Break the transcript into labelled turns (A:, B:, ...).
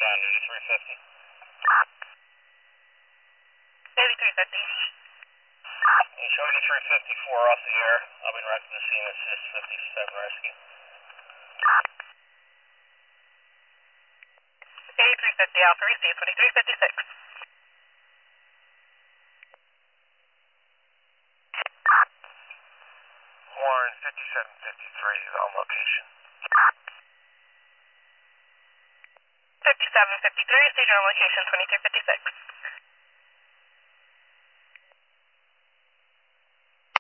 A: down, 8350.
B: 8350.
A: You show 8354 off the air. I'll be directing the scene assist 57 rescue.
B: 8350 Alpha, receive 2356.
A: Warren 5753 is on location.
B: 5753, stage on location 2356.